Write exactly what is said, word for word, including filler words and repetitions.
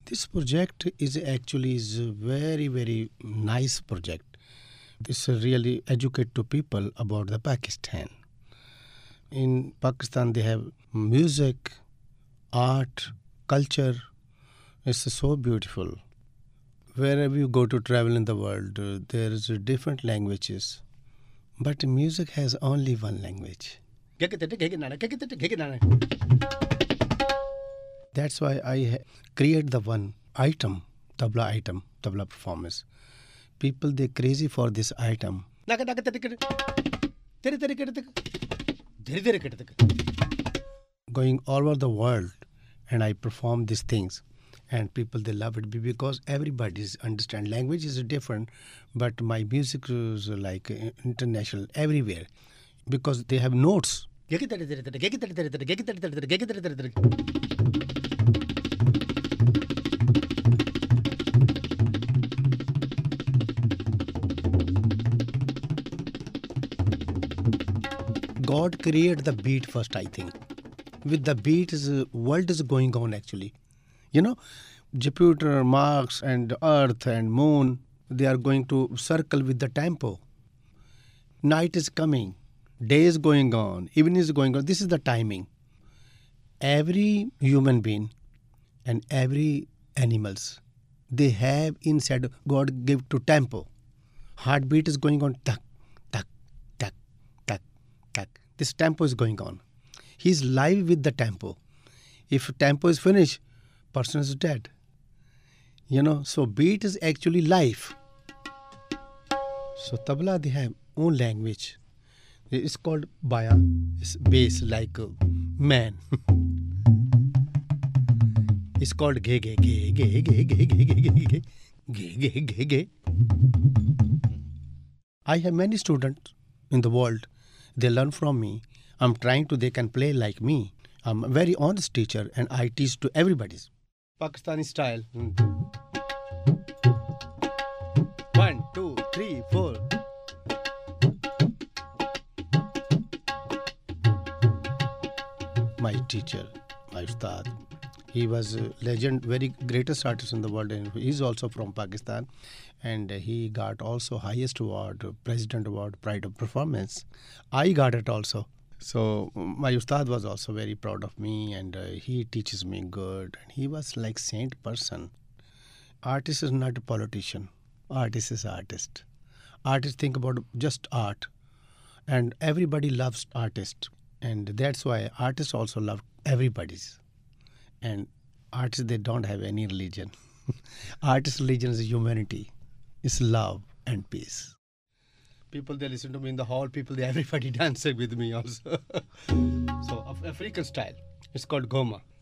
This project is actually is a very very nice project. This really educate to people about the Pakistan. In Pakistan, they have music, art, culture. It's so beautiful. Wherever you go to travel in the world, uh, there is uh, different languages, but music has only one language. That's why I ha- create the one item, tabla item, tabla performance. People they crazy for this item. Going all over the world, and I perform these things, and people they love it because everybody's understand language is different, but my music is like uh, international everywhere because they have notes. God created the beat first, I think. With the beat, is uh, world is going on actually. You know, Jupiter, Mars, and Earth and Moon, they are going to circle with the tempo. Night is coming, day is going on, evening is going on. This is the timing. Every human being and every animals, they have inside God give to tempo. Heartbeat is going on tak, tak, tak, tak, tak. This tempo is going on. He is live with the tempo. If tempo is finished, person is dead. You know, so beat is actually life. So tabla they have own language. It's called baya. It's bass like a man. It's called ge ge ge ge ge ge ge ge ge ge ge ge ge ge. I have many students in the world. They learn from me. I'm trying to they can play like me. I'm a very honest teacher and I teach to everybody. Pakistani style. One, two, three, four. My teacher, my ustad, he was a legend, very greatest artist in the world, and he's also from Pakistan, and he got also highest award, President Award, Pride of Performance. I got it also. So my ustad was also very proud of me, and uh, he teaches me good. And he was like saint person. Artist is not a politician. Artist is artist. Artists think about just art, and everybody loves artists, and that's why artists also love everybody's. And artists they don't have any religion. Artist religion is humanity, is love and peace. People they listen to me in the hall. People they everybody dancing with me also. So Af- African style. It's called Goma.